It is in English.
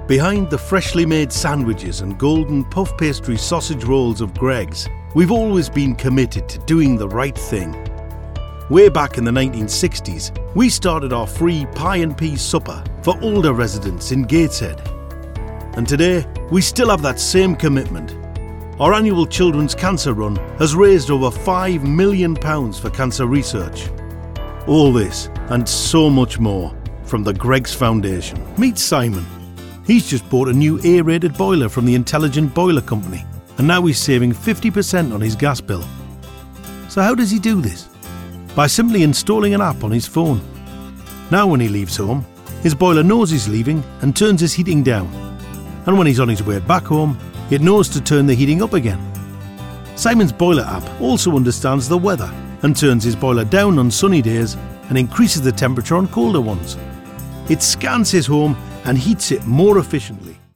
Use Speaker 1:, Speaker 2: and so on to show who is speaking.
Speaker 1: Behind the freshly made sandwiches and golden puff pastry sausage rolls of Greggs, we've always been committed to doing the right thing. Way back in the 1960s, we started our free pie and peas supper for older residents in Gateshead. And today, we still have that same commitment. Our annual Children's Cancer Run has raised over £5 million for cancer research. All this and so much more from the Greggs Foundation. Meet Simon. He's just bought a new A-rated boiler from the Intelligent Boiler Company, and now he's saving 50% on his gas bill. So how does he do this? By simply installing an app on his phone. Now when he leaves home, his boiler knows he's leaving and turns his heating down. And when he's on his way back home, it knows to turn the heating up again. Simon's boiler app also understands the weather and turns his boiler down on sunny days and increases the temperature on colder ones. It scans his home and heats it more efficiently.